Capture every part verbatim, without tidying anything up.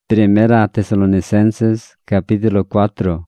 Primera Tesalonicenses capítulo cuatro.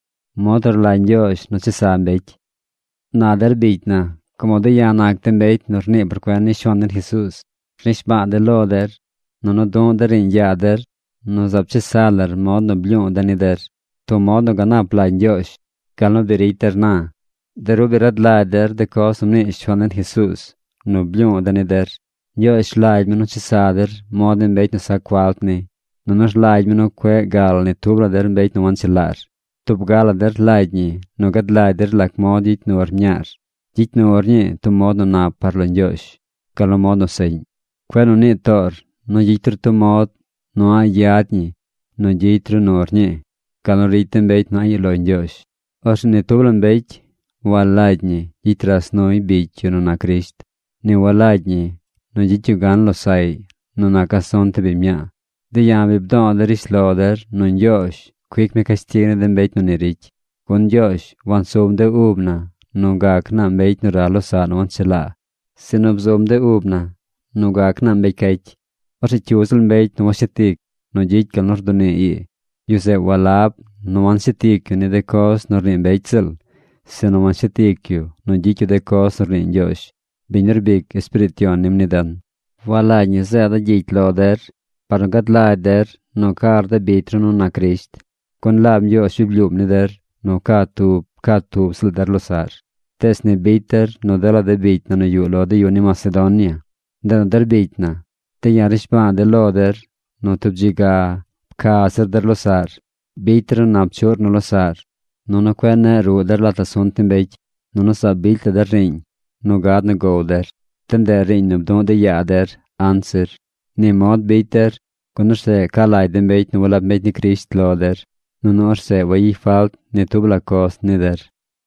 Motor la Diyos no sisambech. Nader bitna, como de yanakten beit nor ni perkwen ni shonen Jesus. Rishba de loder, no no don derin yader, no zapche saler mod no blion danider. To mod no ganap la Diyos, kalno beriter na. Deru berad lader de kosum ni shonen Jesus, no blion danider. Diyos laid me no sisader, modin beit no sakwalt ni. No nos laid me no kwe gal ni tubla der beit no wansilar. Tub gala der laid ni, no gad laid der lak mod jit no ornyar. Jit no ornye to mod no na parlo Diyos, kalo mod no sein. Kwe no ni tor, no jitru to mod, no a yad ni, no jitru no ornye, kalo riten beit no ay lo Diyos. Os ni tublan beit, wa laid ni, jitras no i beit no na Krist. Ni wa laid ni, no jitru gan lo sai, no na kason te bimya. De jam bibdan der is lader, non Diyos, quick me kastigene den beit no nirik. Kun Diyos, wan som de ubna, no gakna beit no ralo sa no wan sila. Sinob som de ubna, no gakna beit kait. Osi chusel beit no wasitik, no jit kal nor dune i. Yuse walab, no wan sitik ni de kos nor rin beitsel. Sino wan sitik yu, no jit yu de kos nor rin Diyos. Binir big espirition nimnidan. Wala nye zeda jit lader, Par gad lader, no kar de bitru no na Krist. Kon lab Diyos bibliub ni der, no katub, katub sil der losar. Tes ni biter, no dela de bitna no yu lo de yu ni Macedonia. Den der bitna. Te yarish ba de loder, no tubjiga, kaser der losar. Bitru napchur no losar. No no kwene ru der lata sontin beit, no no sa bilte der ring. No gad no go der. Ten der ring no bdon de yader, answer. Ni mod beter, kunur se kalai den beit no wala beit ni Krist loder, no nor se wai falt ni tubla kos nider.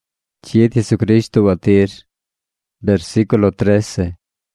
Chiet Jesu Cristo batir, versículo trece.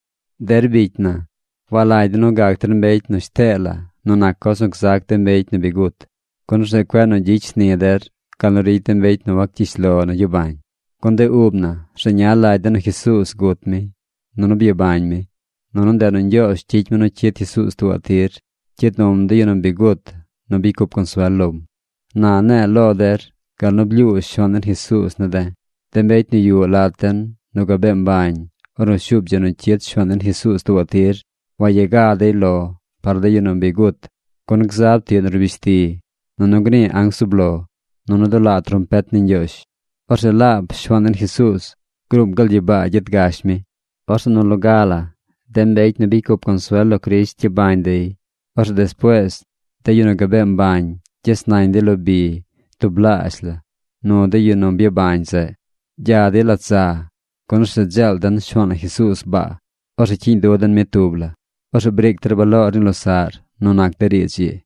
Der bitna, wala idno gagtern beit no stela, no na kos gzagten beit no bigut. Kunur se kwen no jich nider, kaloriten beit no waktis lo no jubain. Kunde ubna, senyala idno Jesus gut mi, no no biubain mi. Non der non Diyos, chit mo no chit Jesus tu atir, chit nom de yun bigut, no bikup consuelum. Na ne loder, kal no bliu shonen Jesus na de. Den beit ni yu laten, no gabem bain, oro shub jano chit shonen Jesus tu atir, wa yega de lo, par de yun bigut, kon gzab ti yun rubisti, no no gni ang sublo, no no do la trompet nin Diyos. Orse lab shonen Jesus, grub gal jiba jet gashmi, orse no lo gala, Den beit no bikup consuelo Christ bain de. Os después, de yuno gabem bain, jes nain de lo bi, tu blasla, no de yuno bi bain se. Ja de la za, con se gel dan shona Jesus ba, os chin do dan metubla, os break trebalo rin lo sar, non ak de rie.